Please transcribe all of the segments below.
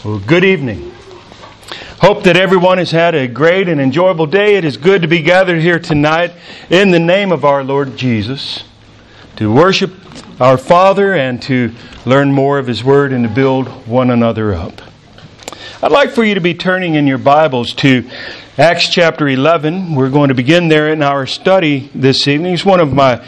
Well, good evening. Hope that everyone has had a great and enjoyable day. It is good to be gathered here tonight in the name of our Lord Jesus to worship our Father and to learn more of His Word and to build one another up. I'd like for you to be turning in your Bibles to Acts chapter 11. We're going to begin there in our study this evening. It's one of my,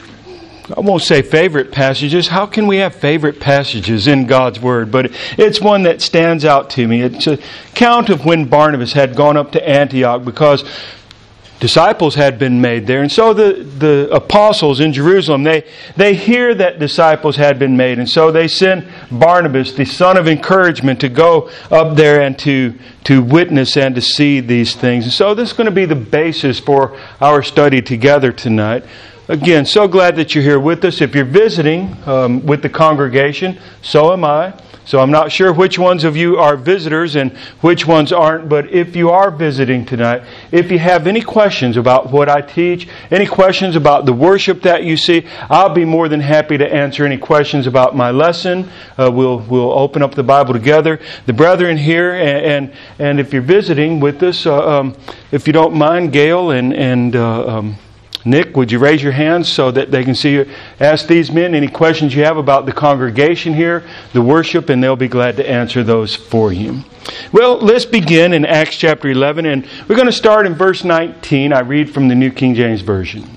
I won't say favorite passages. How can we have favorite passages in God's Word? But it's one that stands out to me. It's an account of when Barnabas had gone up to Antioch because disciples had been made there. And so the apostles in Jerusalem, they hear that disciples had been made. And so they send Barnabas, the son of encouragement, to go up there and to witness and to see these things. And so this is going to be the basis for our study together tonight. Again, so glad that you're here with us. If you're visiting with the congregation, so am I. So I'm not sure which ones of you are visitors and which ones aren't. But if you are visiting tonight, if you have any questions about what I teach, any questions about the worship that you see, I'll be more than happy to answer any questions about my lesson. We'll open up the Bible together. The brethren here, and if you're visiting with us, if you don't mind, Gail and Nick, would you raise your hands so that they can see you? Ask these men any questions you have about the congregation here, the worship, and they'll be glad to answer those for you. Well, let's begin in Acts chapter 11, and we're going to start in verse 19. I read from the New King James Version.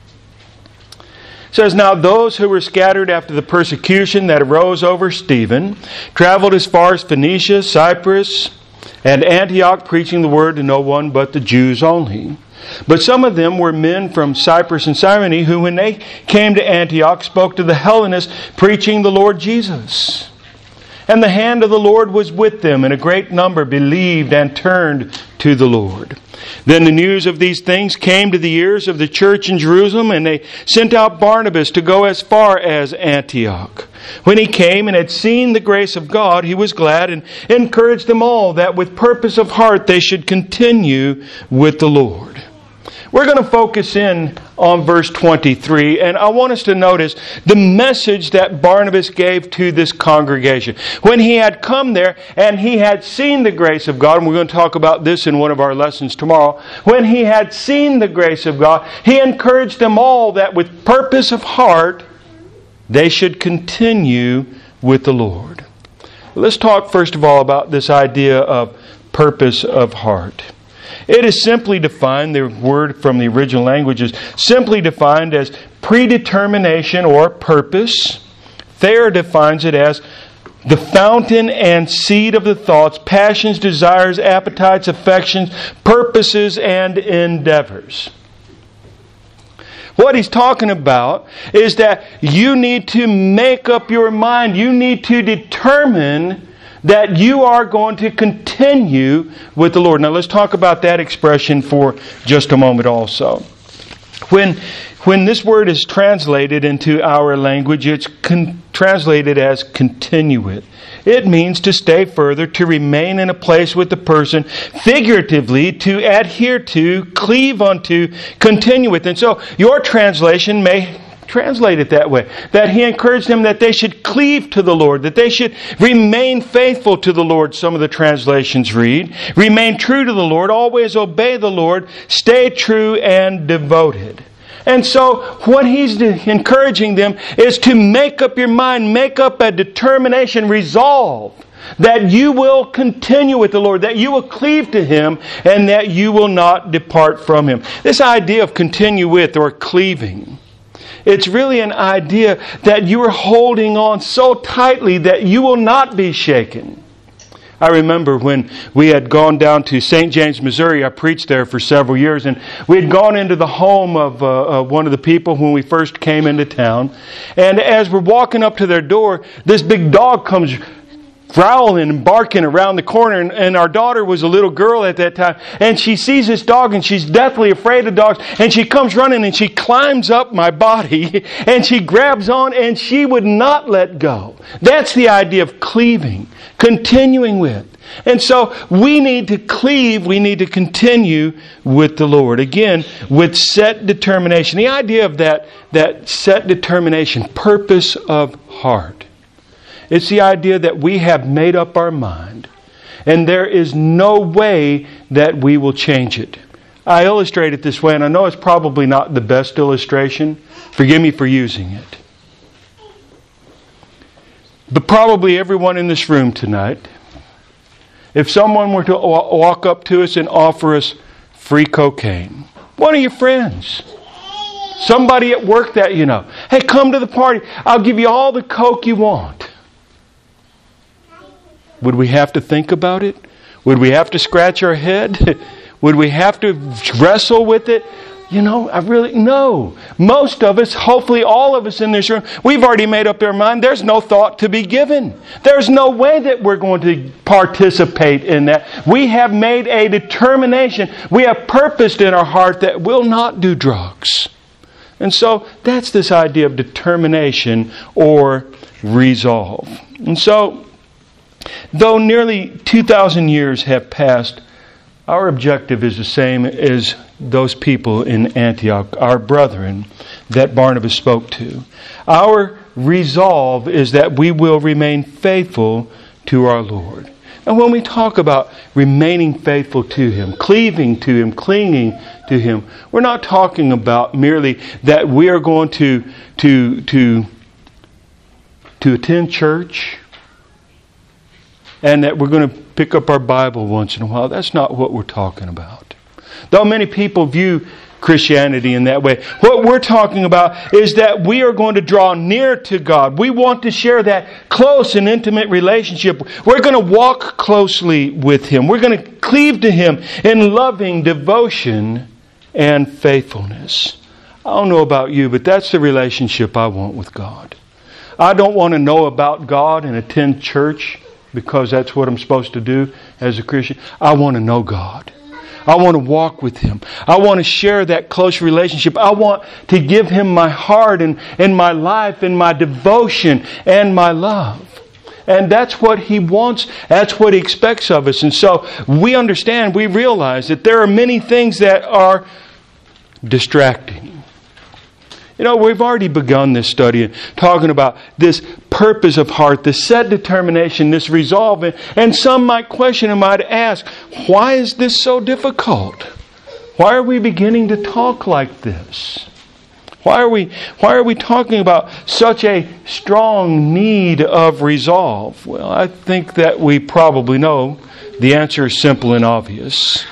It says, "Now those who were scattered after the persecution that arose over Stephen traveled as far as Phoenicia, Cyprus, and Antioch, preaching the word to no one but the Jews only. But some of them were men from Cyprus and Cyrene who, when they came to Antioch, spoke to the Hellenists, preaching the Lord Jesus. And the hand of the Lord was with them, and a great number believed and turned to the Lord. Then the news of these things came to the ears of the church in Jerusalem, and they sent out Barnabas to go as far as Antioch. When he came and had seen the grace of God, he was glad and encouraged them all that with purpose of heart they should continue with the Lord." We're going to focus in on verse 23, and I want us to notice the message that Barnabas gave to this congregation. When he had come there and he had seen the grace of God, and we're going to talk about this in one of our lessons tomorrow, when he had seen the grace of God, he encouraged them all that with purpose of heart they should continue with the Lord. Let's talk first of all about this idea of purpose of heart. It is simply defined, the word from the original language is simply defined as predetermination or purpose. Thayer defines it as the fountain and seed of the thoughts, passions, desires, appetites, affections, purposes, and endeavors. What he's talking about is that you need to make up your mind. You need to determine that you are going to continue with the Lord. Now let's talk about that expression for just a moment also. When this word is translated into our language, it's translated as continue with. It means to stay further, to remain in a place with the person, figuratively, to adhere to, cleave unto, continue with. And so your translation may translate it that way. That he encouraged them that they should cleave to the Lord, that they should remain faithful to the Lord, some of the translations read. Remain true to the Lord, always obey the Lord, stay true and devoted. And so what he's encouraging them is to make up your mind, make up a determination, resolve that you will continue with the Lord, that you will cleave to Him, and that you will not depart from Him. This idea of continue with or cleaving, it's really an idea that you are holding on so tightly that you will not be shaken. I remember when we had gone down to St. James, Missouri. I preached there for several years, and we had gone into the home of one of the people when we first came into town. And as we're walking up to their door, this big dog comes growling and barking around the corner, and our daughter was a little girl at that time, and she sees this dog and she's deathly afraid of dogs, and she comes running and she climbs up my body and she grabs on and she would not let go. That's the idea of cleaving, continuing with. And so we need to cleave, we need to continue with the Lord. Again, with set determination. The idea of that set determination, purpose of heart. It's the idea that we have made up our mind And there is no way that we will change it. I illustrate it this way, and I know it's probably not the best illustration. Forgive me for using it. But probably everyone in this room tonight, if someone were to walk up to us and offer us free cocaine, one of your friends, somebody at work that you know, hey, come to the party, I'll give you all the coke you want. Would we have to think about it? Would we have to scratch our head? Would we have to wrestle with it? No. Most of us, hopefully all of us in this room, we've already made up our mind. There's no thought to be given. There's no way that we're going to participate in that. We have made a determination. We have purposed in our heart that we'll not do drugs. And so that's this idea of determination or resolve. And so, though nearly 2,000 years have passed, our objective is the same as those people in Antioch, our brethren that Barnabas spoke to. Our resolve is that we will remain faithful to our Lord. And when we talk about remaining faithful to Him, cleaving to Him, clinging to Him, we're not talking about merely that we are going to attend church and that we're going to pick up our Bible once in a while. That's not what we're talking about. Though many people view Christianity in that way, what we're talking about is that we are going to draw near to God. We want to share that close and intimate relationship. We're going to walk closely with Him. We're going to cleave to Him in loving devotion and faithfulness. I don't know about you, but that's the relationship I want with God. I don't want to know about God and attend church because that's what I'm supposed to do as a Christian. I want to know God. I want to walk with Him. I want to share that close relationship. I want to give Him my heart and my life and my devotion and my love. And that's what He wants. That's what He expects of us. And so we understand, we realize that there are many things that are distracting. We've already begun this study talking about this purpose of heart, this set determination, this resolve. And some might question and might ask, why is this so difficult? Why are we beginning to talk like this? Why are we talking about such a strong need of resolve? Well, I think that we probably know the answer is simple and obvious.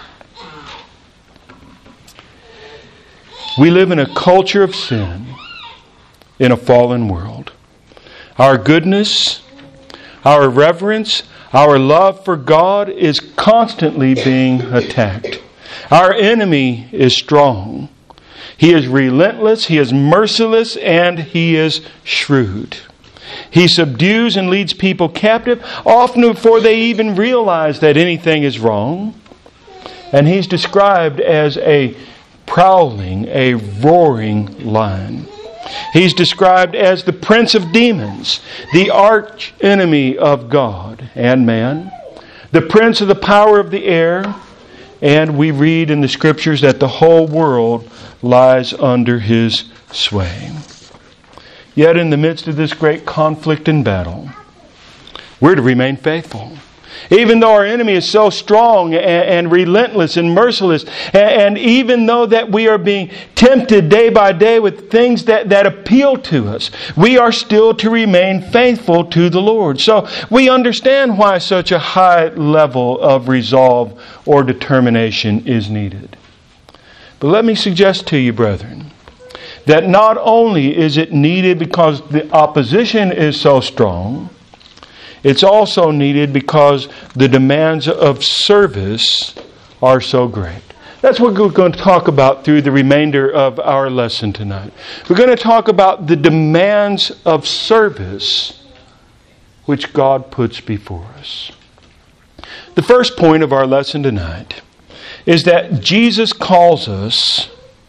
We live in a culture of sin in a fallen world. Our goodness, our reverence, our love for God is constantly being attacked. Our enemy is strong. He is relentless, he is merciless, and he is shrewd. He subdues and leads people captive, often before they even realize that anything is wrong. And he's described as a prowling, a roaring lion. He's described as the prince of demons, the arch enemy of God and man, the prince of the power of the air, and we read in the Scriptures that the whole world lies under his sway. Yet in the midst of this great conflict and battle, we're to remain faithful. Even though our enemy is so strong and relentless and merciless, and even though that we are being tempted day by day with things that appeal to us, we are still to remain faithful to the Lord. So we understand why such a high level of resolve or determination is needed. But let me suggest to you, brethren, that not only is it needed because the opposition is so strong, it's also needed because the demands of service are so great. That's what we're going to talk about through the remainder of our lesson tonight. We're going to talk about the demands of service which God puts before us. The first point of our lesson tonight is that Jesus calls us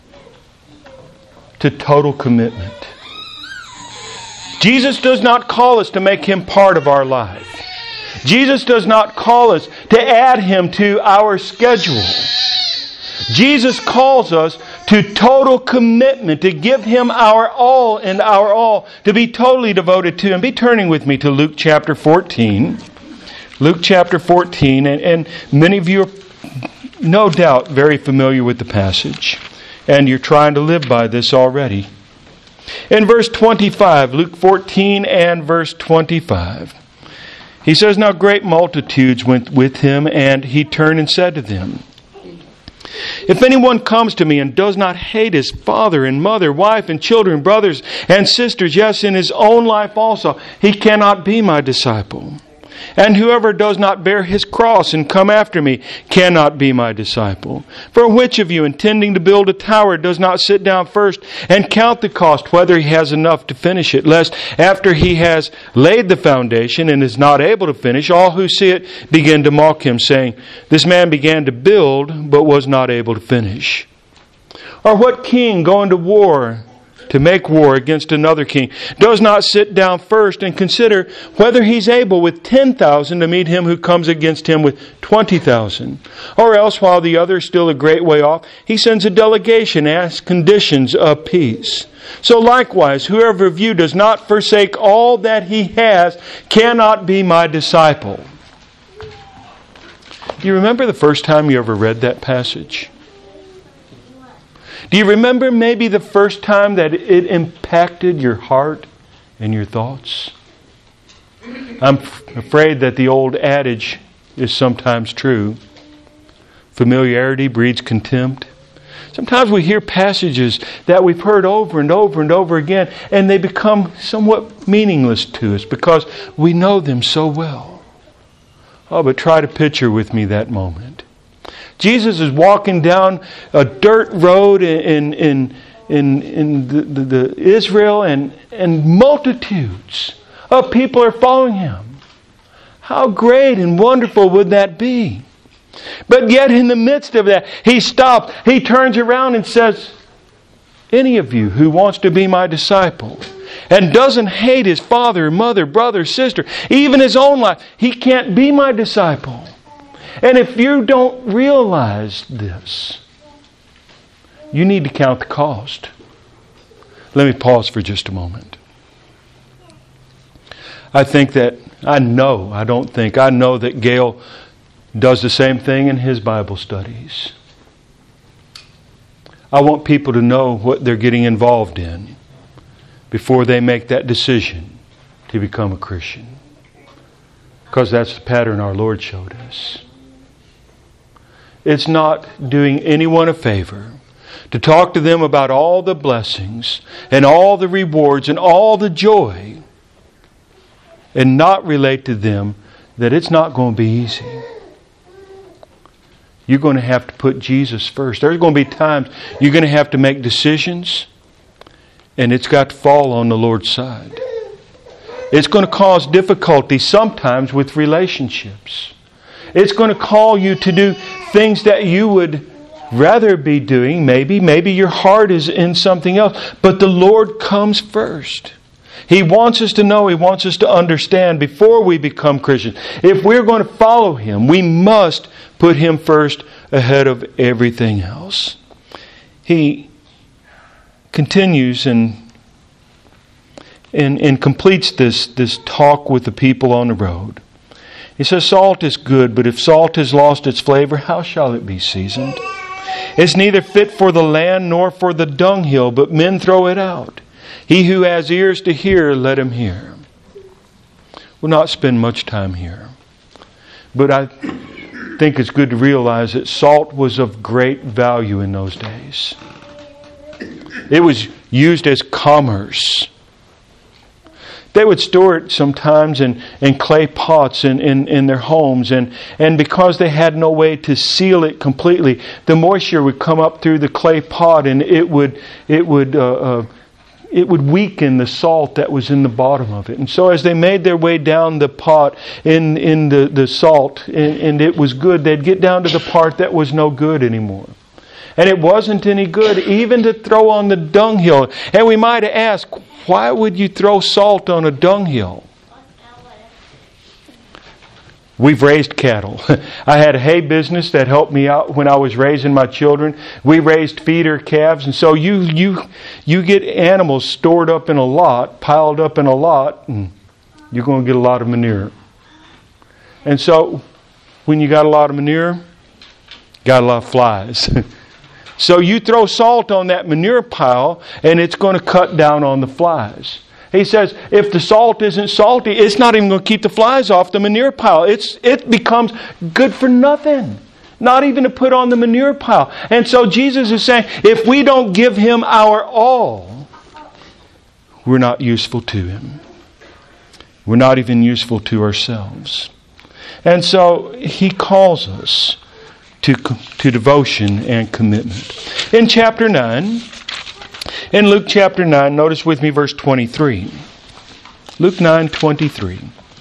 to total commitment. Jesus does not call us to make Him part of our life. Jesus does not call us to add Him to our schedule. Jesus calls us to total commitment, to give Him our all and our all, to be totally devoted to Him. Be turning with me to Luke chapter 14. Luke chapter 14, and many of you are no doubt very familiar with the passage, and you're trying to live by this already. In verse 25, Luke 14 and verse 25, he says, "Now great multitudes went with him, and he turned and said to them, If anyone comes to me and does not hate his father and mother, wife and children, brothers and sisters, yes, in his own life also, he cannot be my disciple. And whoever does not bear his cross and come after me cannot be my disciple. For which of you, intending to build a tower, does not sit down first and count the cost, whether he has enough to finish it, lest after he has laid the foundation and is not able to finish, all who see it begin to mock him, saying, This man began to build, but was not able to finish? Or what king going to make war against another king, does not sit down first and consider whether he's able with 10,000 to meet him who comes against him with 20,000? Or else, while the other is still a great way off, he sends a delegation, asks conditions of peace. So likewise, whoever of you does not forsake all that he has cannot be my disciple." Do you remember the first time you ever read that passage? Do you remember maybe the first time that it impacted your heart and your thoughts? I'm afraid that the old adage is sometimes true. Familiarity breeds contempt. Sometimes we hear passages that we've heard over and over and over again, and they become somewhat meaningless to us because we know them so well. Oh, but try to picture with me that moment. Jesus is walking down a dirt road in the Israel, and multitudes of people are following him. How great and wonderful would that be? But yet in the midst of that, he stops, he turns around and says, "Any of you who wants to be my disciple and doesn't hate his father, mother, brother, sister, even his own life, he can't be my disciple." And if you don't realize this, you need to count the cost. Let me pause for just a moment. I know that Gail does the same thing in his Bible studies. I want people to know what they're getting involved in before they make that decision to become a Christian. Because that's the pattern our Lord showed us. It's not doing anyone a favor to talk to them about all the blessings and all the rewards and all the joy and not relate to them that it's not going to be easy. You're going to have to put Jesus first. There's going to be times you're going to have to make decisions, and it's got to fall on the Lord's side. It's going to cause difficulty sometimes with relationships. It's going to call you to do things that you would rather be doing. Maybe your heart is in something else. But the Lord comes first. He wants us to know, He wants us to understand before we become Christians. If we're going to follow Him, we must put Him first ahead of everything else. He continues and completes this talk with the people on the road. He says, "Salt is good, but if salt has lost its flavor, how shall it be seasoned? It's neither fit for the land nor for the dunghill, but men throw it out. He who has ears to hear, let him hear." We'll not spend much time here. But I think it's good to realize that salt was of great value in those days. It was used as commerce. They would store it sometimes in clay pots in their homes. And because they had no way to seal it completely, the moisture would come up through the clay pot, and it would weaken the salt that was in the bottom of it. And so as they made their way down the pot in the salt, and it was good, they'd get down to the part that was no good anymore. And it wasn't any good even to throw on the dunghill. And we might ask, why would you throw salt on a dunghill? We've raised cattle. I had a hay business that helped me out when I was raising my children. We raised feeder calves, and so you get animals stored up in a lot, piled up in a lot, and you're going to get a lot of manure. And so, when you got a lot of manure, got a lot of flies. So you throw salt on that manure pile, and it's going to cut down on the flies. He says, if the salt isn't salty, it's not even going to keep the flies off the manure pile. It becomes good for nothing. Not even to put on the manure pile. And so Jesus is saying, if we don't give Him our all, we're not useful to Him. We're not even useful to ourselves. And so He calls us to devotion and commitment. In chapter 9, in Luke chapter 9, notice with me verse 23. Luke 9:23.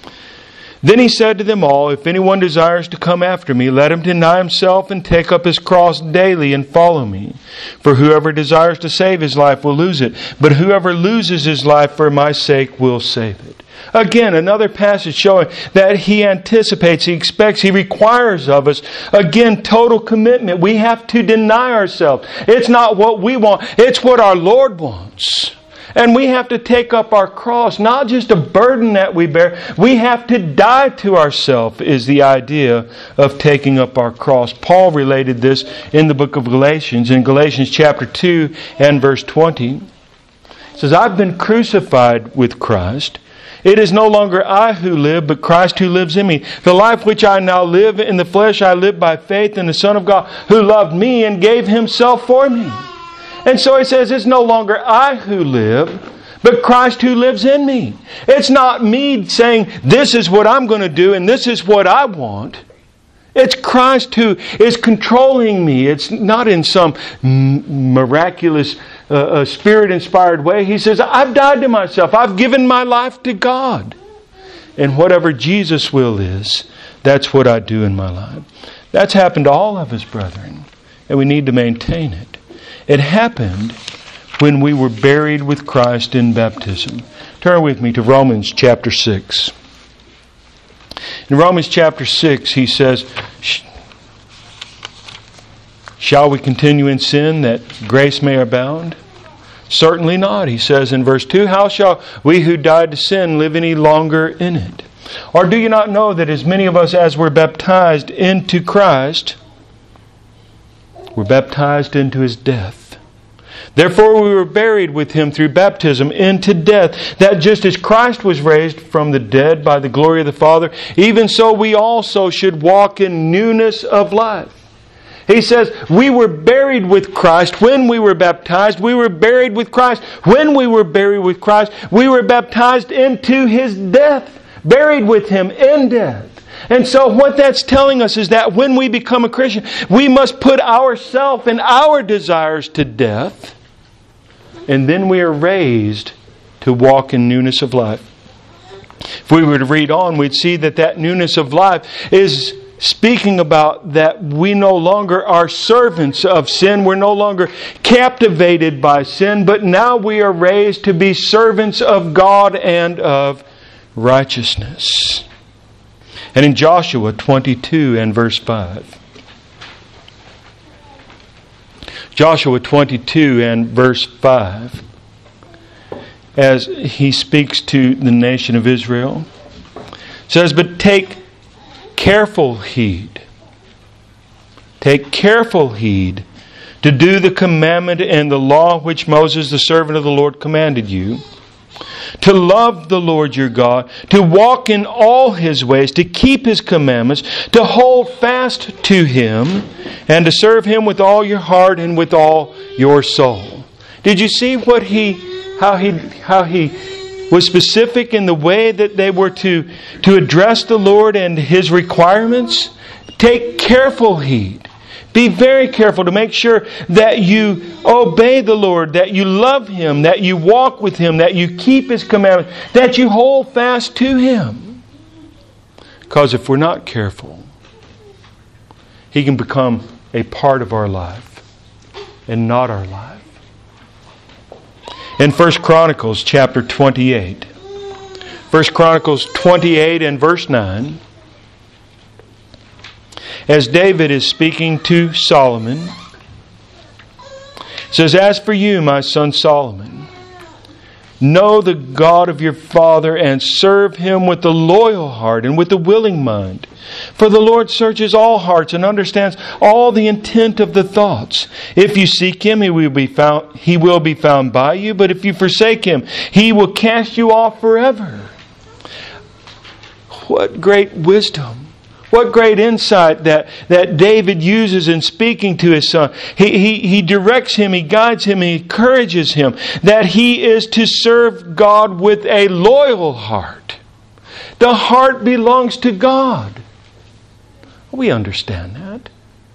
Then He said to them all, if anyone desires to come after me, let him deny himself and take up his cross daily and follow me. For whoever desires to save his life will lose it, but whoever loses his life for my sake will save it. Again, another passage showing that He anticipates, He expects, He requires of us, again, total commitment. We have to deny ourselves. It's not what we want, it's what our Lord wants. And we have to take up our cross, not just a burden that we bear. We have to die to ourselves, is the idea of taking up our cross. Paul related this in the book of Galatians, in Galatians chapter 2 and verse 20. It says, I've been crucified with Christ. It is no longer I who live, but Christ who lives in me. The life which I now live in the flesh, I live by faith in the Son of God, who loved me and gave Himself for me. And so he says, it's no longer I who live, but Christ who lives in me. It's not me saying, this is what I'm going to do and this is what I want. It's Christ who is controlling me. It's not in some miraculous, Spirit-inspired way. He says, I've died to myself. I've given my life to God. And whatever Jesus' will is, that's what I do in my life. That's happened to all of us, brethren. And we need to maintain it. It happened when we were buried with Christ in baptism. Turn with me to Romans chapter 6. In Romans chapter 6, he says, shall we continue in sin that grace may abound? Certainly not, he says in verse 2. How shall we who died to sin live any longer in it? Or do you not know that as many of us as were baptized into Christ, were baptized into His death? Therefore we were buried with Him through baptism into death, that just as Christ was raised from the dead by the glory of the Father, even so we also should walk in newness of life. He says, we were buried with Christ when we were baptized. We were buried with Christ. When we were buried with Christ, we were baptized into His death. Buried with Him in death. And so what that's telling us is that when we become a Christian, we must put ourselves and our desires to death. And then we are raised to walk in newness of life. If we were to read on, we'd see that newness of life is speaking about that we no longer are servants of sin. We're no longer captivated by sin, but now we are raised to be servants of God and of righteousness. And in Joshua 22 and verse 5. Joshua 22 and verse 5. As he speaks to the nation of Israel, says, but take careful heed. Take careful heed to do the commandment and the law which Moses, the servant of the Lord, commanded you. To love the Lord your God, to walk in all His ways, to keep His commandments, to hold fast to Him, and to serve Him with all your heart and with all your soul. Did you see how he was specific in the way that they were to address the Lord and His requirements? Take careful heed. Be very careful to make sure that you obey the Lord, that you love Him, that you walk with Him, that you keep His commandments, that you hold fast to Him. Because if we're not careful, He can become a part of our life and not our life. In 1 Chronicles chapter 28, 1 Chronicles 28 and verse 9, as David is speaking to Solomon, it says, as for you, my son Solomon, Know the God of your father and serve Him with a loyal heart and with a willing mind. For the Lord searches all hearts and understands all the intent of the thoughts. If you seek Him, He will be found by you. But if you forsake Him, He will cast you off forever. What great wisdom. What great insight that David uses in speaking to his son. He directs him, he guides him, he encourages him that he is to serve God with a loyal heart. The heart belongs to God. We understand that.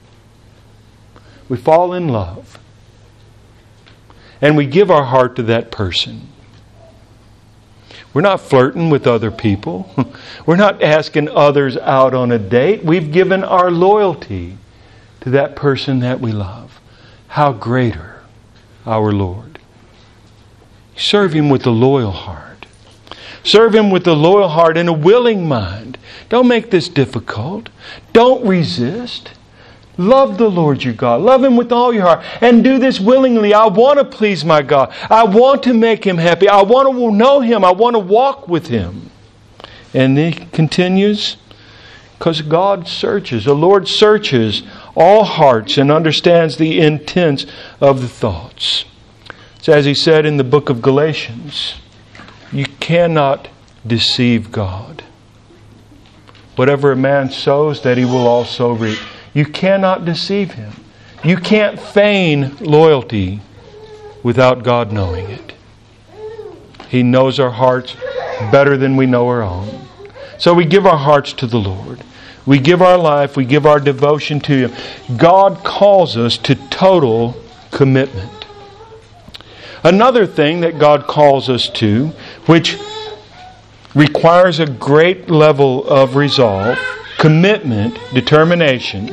We fall in love. And we give our heart to that person. We're not flirting with other people. We're not asking others out on a date. We've given our loyalty to that person that we love. How greater our Lord. Serve Him with a loyal heart. Serve Him with a loyal heart and a willing mind. Don't make this difficult. Don't resist. Love the Lord your God. Love Him with all your heart. And do this willingly. I want to please my God. I want to make Him happy. I want to know Him. I want to walk with Him. And he continues, because God searches. The Lord searches all hearts and understands the intents of the thoughts. So as He said in the book of Galatians, you cannot deceive God. Whatever a man sows, that he will also reap. You cannot deceive Him. You can't feign loyalty without God knowing it. He knows our hearts better than we know our own. So we give our hearts to the Lord. We give our life, we give our devotion to Him. God calls us to total commitment. Another thing that God calls us to, which requires a great level of resolve, commitment, determination.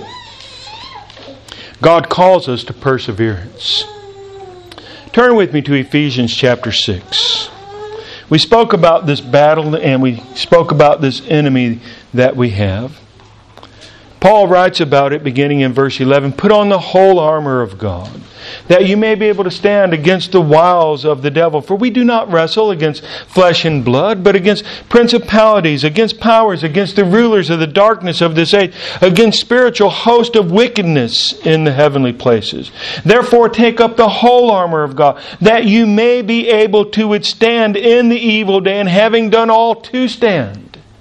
God calls us to perseverance. Turn with me to Ephesians chapter 6. We spoke about this battle and we spoke about this enemy that we have. Paul writes about it beginning in verse 11. Put on the whole armor of God, that you may be able to stand against the wiles of the devil. For we do not wrestle against flesh and blood, but against principalities, against powers, against the rulers of the darkness of this age, against spiritual host of wickedness in the heavenly places. Therefore take up the whole armor of God, that you may be able to withstand in the evil day, and having done all to stand.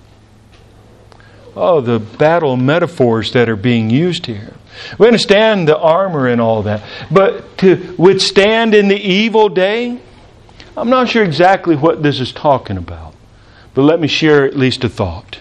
Oh, the battle metaphors that are being used here. We understand the armor and all that. But to withstand in the evil day, I'm not sure exactly what this is talking about. But let me share at least a thought.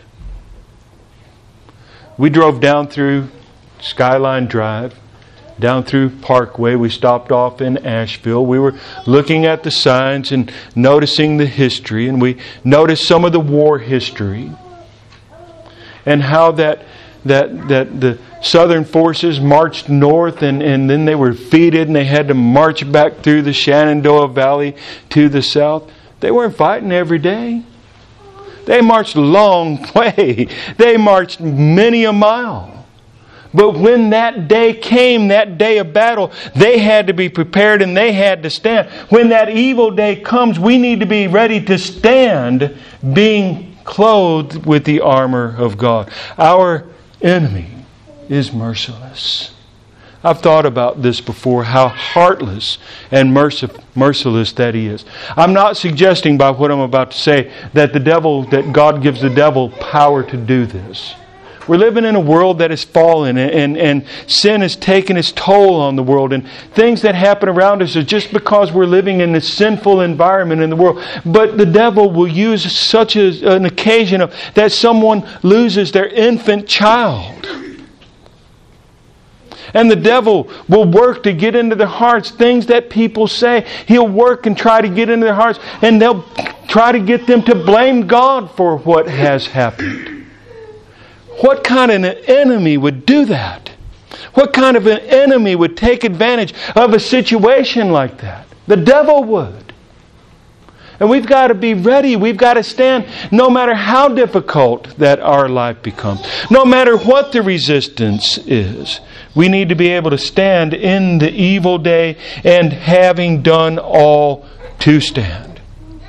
We drove down through Skyline Drive, down through Parkway. We stopped off in Asheville. We were looking at the signs and noticing the history. And we noticed some of the war history. And how that the Southern forces marched north and then they were defeated and they had to march back through the Shenandoah Valley to the south. They weren't fighting every day. They marched a long way. They marched many a mile. But when that day came, that day of battle, they had to be prepared and they had to stand. When that evil day comes, we need to be ready to stand, being clothed with the armor of God. Our enemy is merciless. I've thought about this before, how heartless and merciless that he is. I'm not suggesting by what I'm about to say that God gives the devil power to do this. We're living in a world that is fallen and sin has taken its toll on the world. And things that happen around us are just because we're living in this sinful environment in the world. But the devil will use such an occasion that someone loses their infant child. And the devil will work to get into their hearts things that people say. He'll work and try to get into their hearts. And they'll try to get them to blame God for what has happened. What kind of an enemy would do that? What kind of an enemy would take advantage of a situation like that? The devil would. And we've got to be ready. We've got to stand no matter how difficult that our life becomes. No matter what the resistance is. We need to be able to stand in the evil day and having done all to stand.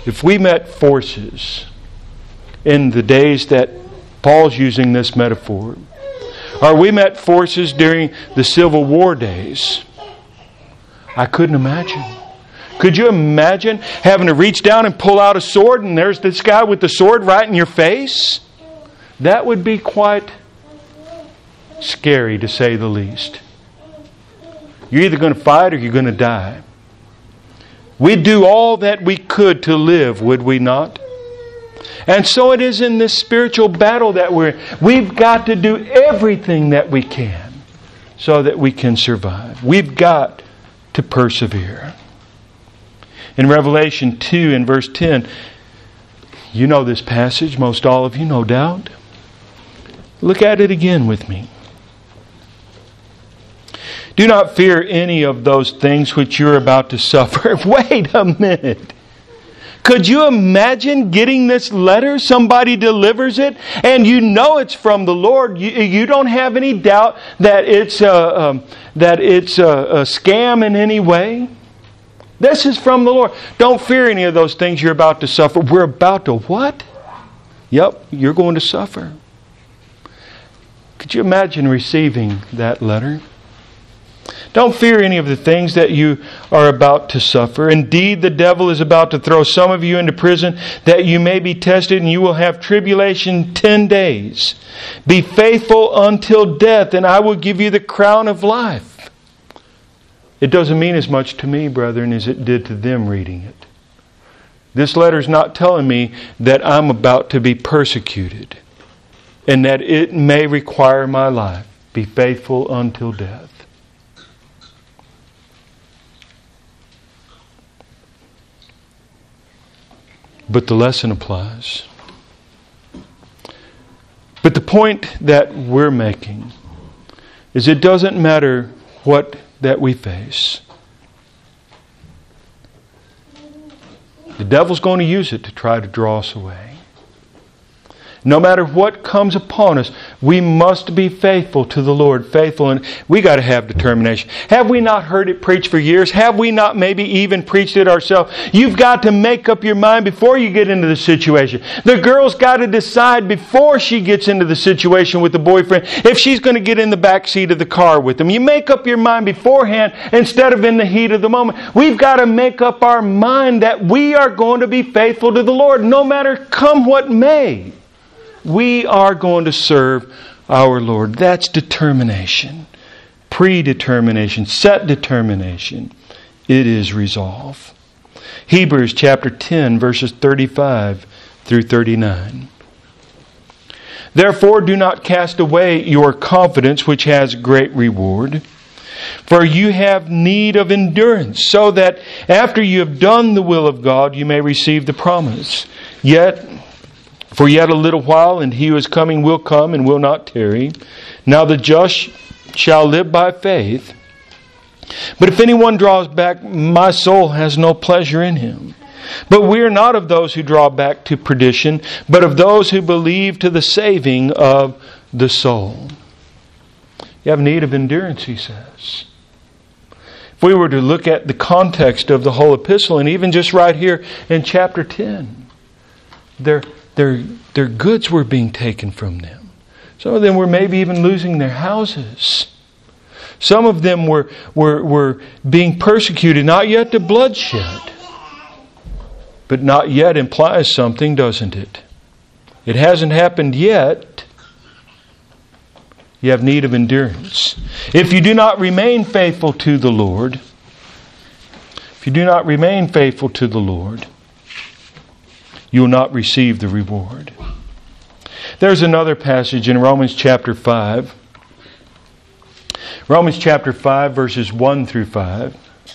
if we met forces in the days that Paul's using this metaphor, or we met forces during the Civil War days, I couldn't imagine. Could you imagine having to reach down and pull out a sword and there's this guy with the sword right in your face? That would be quite scary, to say the least. You're either going to fight or you're going to die. We'd do all that we could to live, would we not? And so it is in this spiritual battle that we've got to do everything that we can so that we can survive. We've got to persevere. In Revelation 2 and verse 10, you know this passage, most all of you, no doubt. Look at it again with me. Do not fear any of those things which you're about to suffer. Wait a minute. Could you imagine getting this letter? Somebody delivers it, and you know it's from the Lord. You don't have any doubt that it's a scam in any way. This is from the Lord. Don't fear any of those things you're about to suffer. We're about to what? Yep, you're going to suffer. Could you imagine receiving that letter? Don't fear any of the things that you are about to suffer. Indeed, the devil is about to throw some of you into prison that you may be tested, and you will have tribulation 10 days. Be faithful until death, and I will give you the crown of life. It doesn't mean as much to me, brethren, as it did to them reading it. This letter is not telling me that I'm about to be persecuted and that it may require my life. Be faithful until death. But the lesson applies. But the point that we're making is it doesn't matter what that we face. The devil's going to use it to try to draw us away. No matter what comes upon us, we must be faithful to the Lord. Faithful, and we got to have determination. Have we not heard it preached for years? Have we not maybe even preached it ourselves? You've got to make up your mind before you get into the situation. The girl's got to decide before she gets into the situation with the boyfriend if she's going to get in the back seat of the car with him. You make up your mind beforehand instead of in the heat of the moment. We've got to make up our mind that we are going to be faithful to the Lord no matter come what may. We are going to serve our Lord. That's determination. Predetermination. Set determination. It is resolve. Hebrews chapter 10 verses 35 through 39. Therefore do not cast away your confidence, which has great reward. For you have need of endurance, so that after you have done the will of God, you may receive the promise. For yet a little while, and He who is coming will come and will not tarry. Now the just shall live by faith. But if anyone draws back, my soul has no pleasure in him. But we are not of those who draw back to perdition, but of those who believe to the saving of the soul. You have need of endurance, he says. If we were to look at the context of the whole epistle, and even just right here in chapter 10, their goods were being taken from them. Some of them were maybe even losing their houses. Some of them were being persecuted, not yet to bloodshed. But not yet implies something, doesn't it? It hasn't happened yet. You have need of endurance. If you do not remain faithful to the Lord, you will not receive the reward. There's another passage in Romans chapter 5. Romans chapter 5 verses 1 through 5.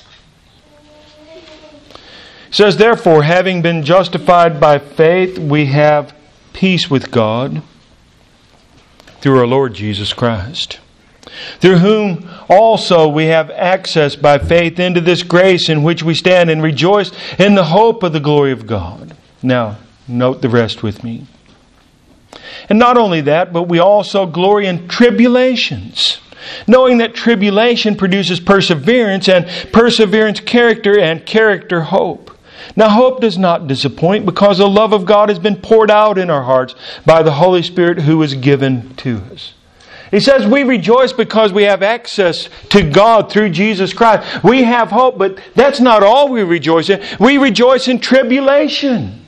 It says, therefore, having been justified by faith, we have peace with God through our Lord Jesus Christ, through whom also we have access by faith into this grace in which we stand and rejoice in the hope of the glory of God. Now, note the rest with me. And not only that, but we also glory in tribulations, knowing that tribulation produces perseverance, and perseverance character, and character hope. Now hope does not disappoint, because the love of God has been poured out in our hearts by the Holy Spirit who was given to us. He says we rejoice because we have access to God through Jesus Christ. We have hope, but that's not all we rejoice in. We rejoice in tribulation.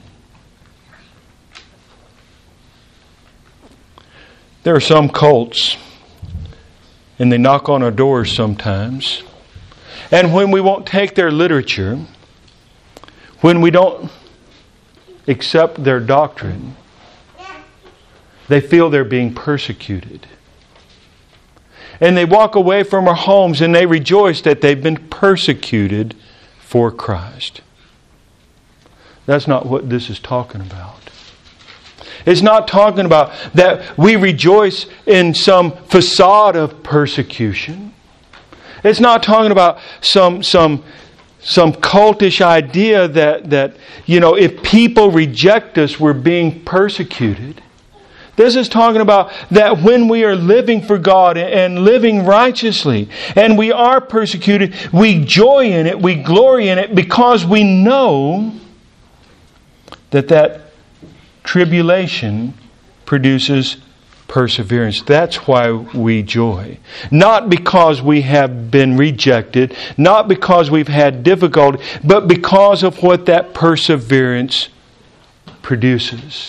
There are some cults, and they knock on our doors sometimes. And when we won't take their literature, when we don't accept their doctrine, they feel they're being persecuted. And they walk away from our homes and they rejoice that they've been persecuted for Christ. That's not what this is talking about. It's not talking about that we rejoice in some facade of persecution. It's not talking about some cultish idea that if people reject us, we're being persecuted. This is talking about that when we are living for God and living righteously and we are persecuted, we joy in it, we glory in it, because we know that tribulation produces perseverance. That's why we joy. Not because we have been rejected, not because we've had difficulty, but because of what that perseverance produces.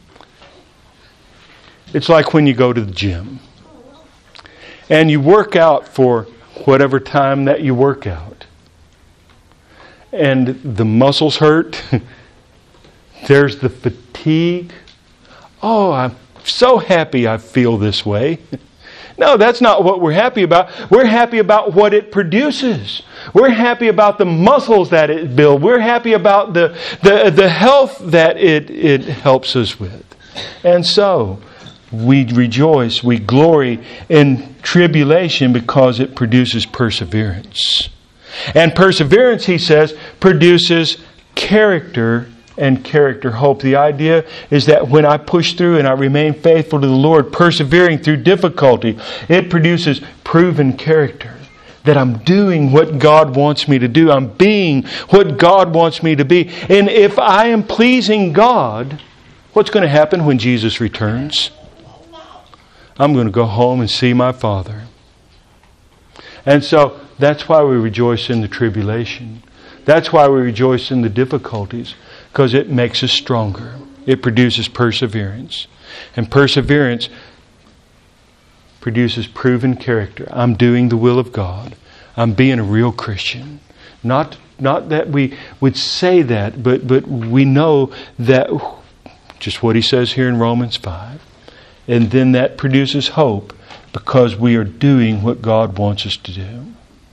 It's like when you go to the gym and you work out for whatever time that you work out, and the muscles hurt. There's the fatigue. Oh, I'm so happy I feel this way. No, that's not what we're happy about. We're happy about what it produces. We're happy about the muscles that it builds. We're happy about the health that it helps us with. And so we rejoice, we glory in tribulation because it produces perseverance. And perseverance, he says, produces character, and character hope. The idea is that when I push through and I remain faithful to the Lord, persevering through difficulty, it produces proven character. That I'm doing what God wants me to do. I'm being what God wants me to be. And if I am pleasing God, what's going to happen when Jesus returns? I'm going to go home and see my Father. And so that's why we rejoice in the tribulation. That's why we rejoice in the difficulties. Because it makes us stronger. It produces perseverance. And perseverance produces proven character. I'm doing the will of God. I'm being a real Christian. Not that we would say that, but we know that, just what he says here in Romans 5. And then that produces hope because we are doing what God wants us to do.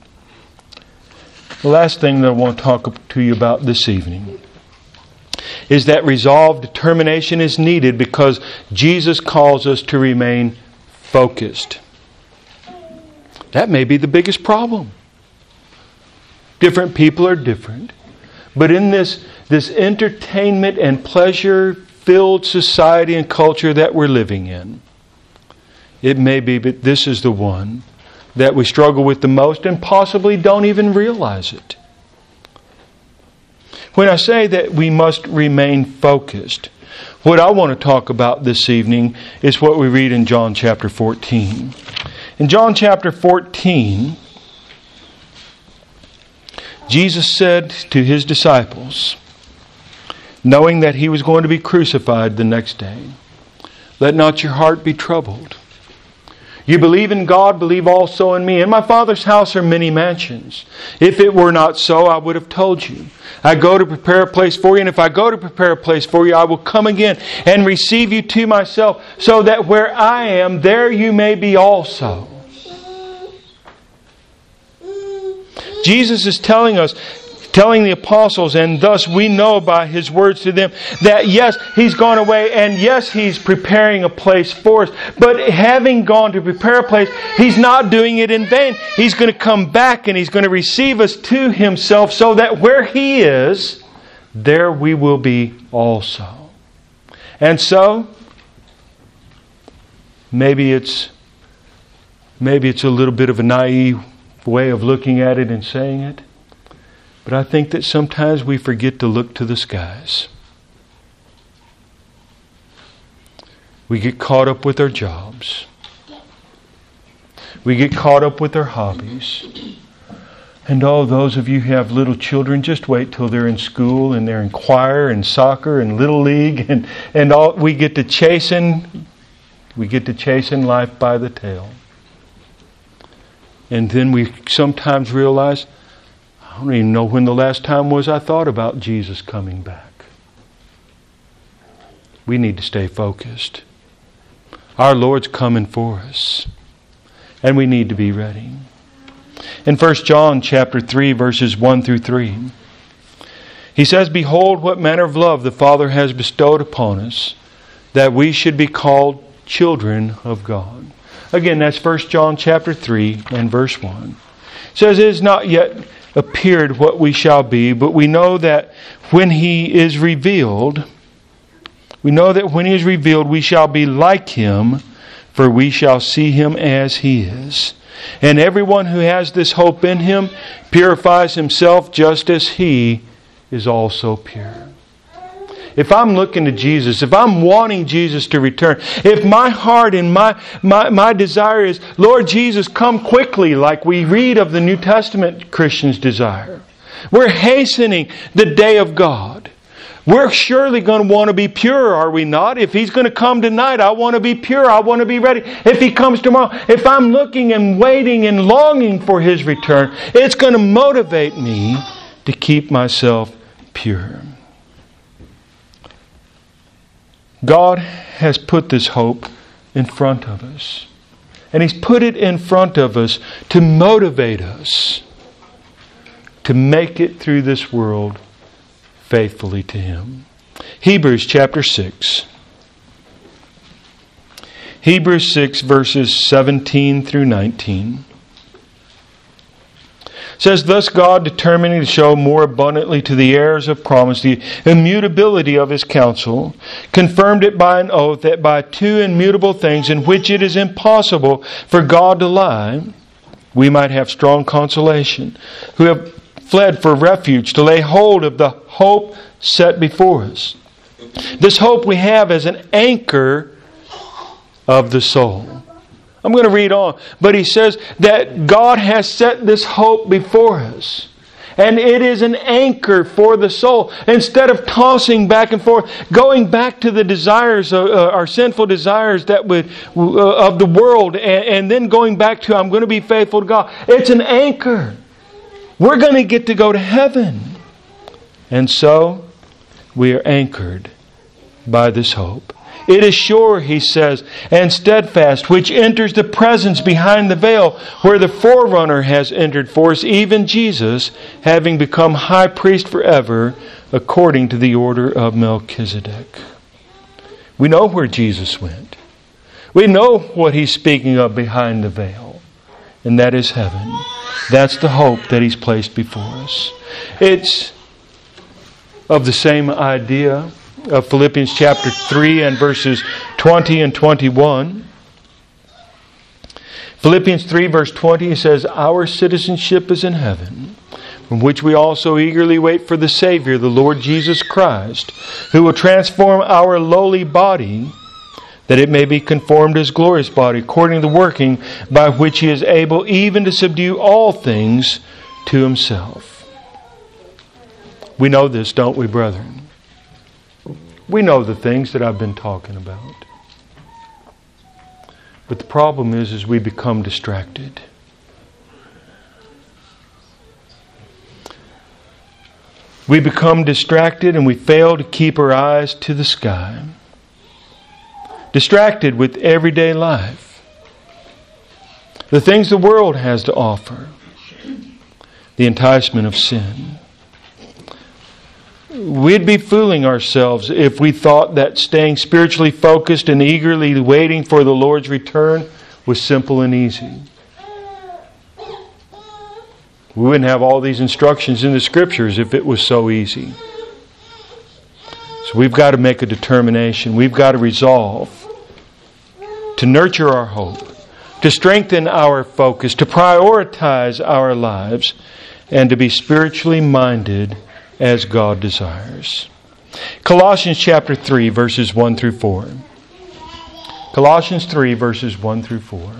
The last thing that I want to talk to you about this evening is that resolved determination is needed because Jesus calls us to remain focused. That may be the biggest problem. Different people are different. But in this entertainment and pleasure-filled society and culture that we're living in, it may be, but this is the one that we struggle with the most and possibly don't even realize it. When I say that we must remain focused, what I want to talk about this evening is what we read in John chapter 14. In John chapter 14, Jesus said to His disciples, knowing that He was going to be crucified the next day, "Let not your heart be troubled. You believe in God, believe also in me. In my Father's house are many mansions. If it were not so, I would have told you. I go to prepare a place for you, and if I go to prepare a place for you, I will come again and receive you to myself, so that where I am, there you may be also." Jesus is telling the apostles, and thus we know by His words to them, that yes, He's gone away, and yes, He's preparing a place for us. But having gone to prepare a place, He's not doing it in vain. He's going to come back and He's going to receive us to Himself, so that where He is, there we will be also. And so, maybe it's a little bit of a naive way of looking at it and saying it, But I think that sometimes we forget to look to the skies. We get caught up with our jobs. We get caught up with our hobbies. And all those of you who have little children, just wait till they're in school and they're in choir and soccer and little league and all. We get to chasing life by the tail. And then we sometimes realize, I don't even know when the last time was I thought about Jesus coming back. We need to stay focused. Our Lord's coming for us. And we need to be ready. In 1 John chapter 3, verses 1 through 3, he says, "Behold, what manner of love the Father has bestowed upon us, that we should be called children of God." Again, that's 1 John chapter 3 and verse 1. It says, "It is not yet appeared what we shall be, but we know that when He is revealed, we shall be like Him, for we shall see Him as He is. And everyone who has this hope in Him purifies himself just as He is also pure." If I'm looking to Jesus, if I'm wanting Jesus to return, if my heart and my desire is, Lord Jesus, come quickly, like we read of the New Testament Christians' desire. We're hastening the day of God. We're surely going to want to be pure, are we not? If He's going to come tonight, I want to be pure. I want to be ready. If He comes tomorrow, if I'm looking and waiting and longing for His return, it's going to motivate me to keep myself pure. God has put this hope in front of us. And He's put it in front of us to motivate us to make it through this world faithfully to Him. Hebrews chapter 6. Hebrews 6 verses 17 through 19. Says, "Thus God, determining to show more abundantly to the heirs of promise the immutability of His counsel, confirmed it by an oath, that by two immutable things in which it is impossible for God to lie, we might have strong consolation, who have fled for refuge, to lay hold of the hope set before us. This hope we have as an anchor of the soul." I'm going to read on. But he says that God has set this hope before us. And it is an anchor for the soul. Instead of tossing back and forth, going back to the desires, our sinful desires that of the world, and then going back to, I'm going to be faithful to God. It's an anchor. We're going to get to go to heaven. And so, we are anchored by this hope. "It is sure," he says, "and steadfast, which enters the presence behind the veil, where the forerunner has entered for us, even Jesus, having become high priest forever, according to the order of Melchizedek." We know where Jesus went. We know what He's speaking of behind the veil. And that is heaven. That's the hope that He's placed before us. It's of the same idea of Philippians chapter 3 and verses 20 and 21. Philippians 3 verse 20 says, "Our citizenship is in heaven, from which we also eagerly wait for the Savior, the Lord Jesus Christ, who will transform our lowly body, that it may be conformed to His glorious body, according to the working by which He is able even to subdue all things to Himself." We know this, don't we, brethren? We know the things that I've been talking about. But the problem is we become distracted. We become distracted and we fail to keep our eyes to the sky. Distracted with everyday life. The things the world has to offer. The enticement of sin. We'd be fooling ourselves if we thought that staying spiritually focused and eagerly waiting for the Lord's return was simple and easy. We wouldn't have all these instructions in the Scriptures if it was so easy. So we've got to make a determination. We've got to resolve to nurture our hope, to strengthen our focus, to prioritize our lives, and to be spiritually minded as God desires. Colossians chapter 3, verses 1 through 4. Colossians 3, verses 1 through 4.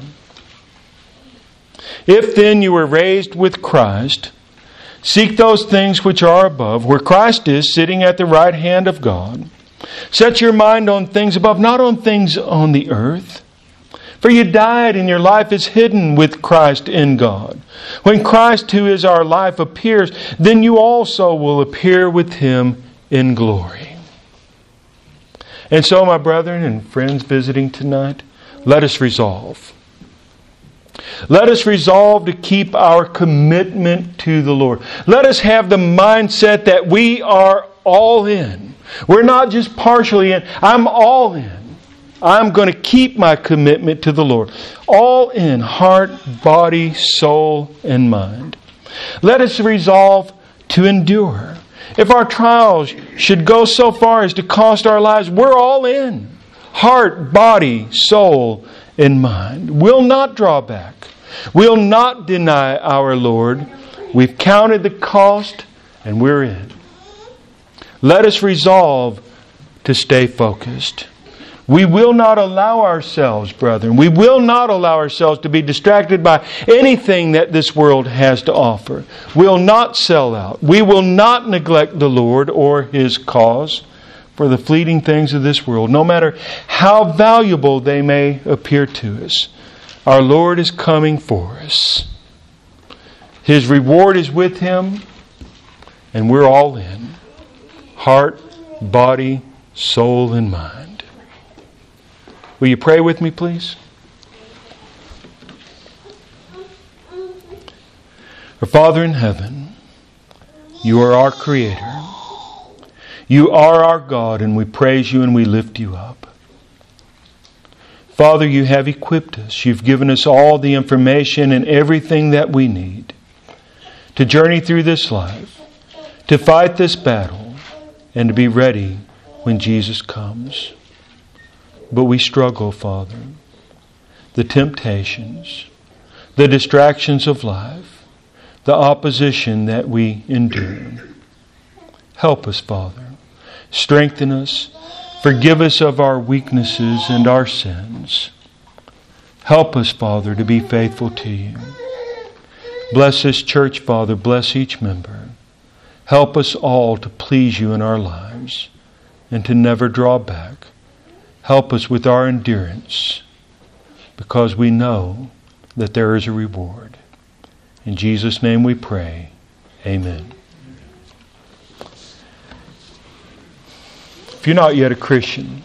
If then you were raised with Christ, seek those things which are above, where Christ is, sitting at the right hand of God. Set your mind on things above, not on things on the earth. For you died, and your life is hidden with Christ in God. When Christ, who is our life, appears, then you also will appear with Him in glory. And so, my brethren and friends visiting tonight, let us resolve. Let us resolve to keep our commitment to the Lord. Let us have the mindset that we are all in. We're not just partially in. I'm all in. I'm going to keep my commitment to the Lord. All in, heart, body, soul, and mind. Let us resolve to endure. If our trials should go so far as to cost our lives, we're all in. Heart, body, soul, and mind. We'll not draw back. We'll not deny our Lord. We've counted the cost, and we're in. Let us resolve to stay focused. We will not allow ourselves, brethren, we will not allow ourselves to be distracted by anything that this world has to offer. We'll not sell out. We will not neglect the Lord or His cause for the fleeting things of this world, no matter how valuable they may appear to us. Our Lord is coming for us. His reward is with Him, and we're all in. Heart, body, soul, and mind. Will you pray with me, please? Our Father in heaven, You are our Creator. You are our God, and we praise You and we lift You up. Father, You have equipped us. You've given us all the information and everything that we need to journey through this life, to fight this battle, and to be ready when Jesus comes. But we struggle, Father. The temptations, the distractions of life, the opposition that we endure. Help us, Father. Strengthen us. Forgive us of our weaknesses and our sins. Help us, Father, to be faithful to You. Bless this church, Father. Bless each member. Help us all to please You in our lives and to never draw back. Help us with our endurance, because we know that there is a reward. In Jesus' name we pray. Amen. If you're not yet a Christian,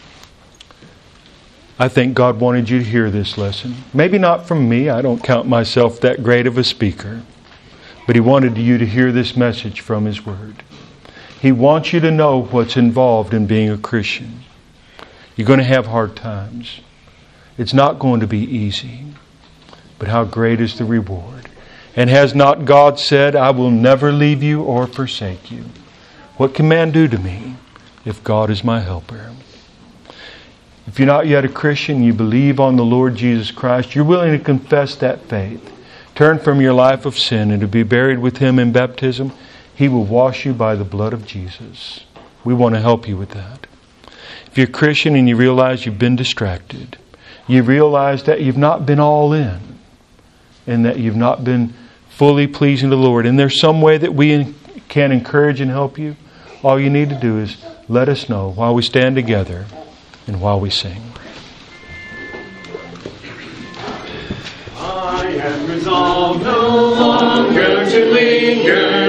I think God wanted you to hear this lesson. Maybe not from me. I don't count myself that great of a speaker. But He wanted you to hear this message from His Word. He wants you to know what's involved in being a Christian. You're going to have hard times. It's not going to be easy. But how great is the reward? And has not God said, I will never leave you or forsake you? What can man do to me if God is my helper? If you're not yet a Christian, you believe on the Lord Jesus Christ, you're willing to confess that faith, turn from your life of sin and to be buried with Him in baptism, He will wash you by the blood of Jesus. We want to help you with that. If you're a Christian and you realize you've been distracted, you realize that you've not been all in, and that you've not been fully pleasing to the Lord, and there's some way that we can encourage and help you, all you need to do is let us know while we stand together and while we sing. I am resolved no longer to linger.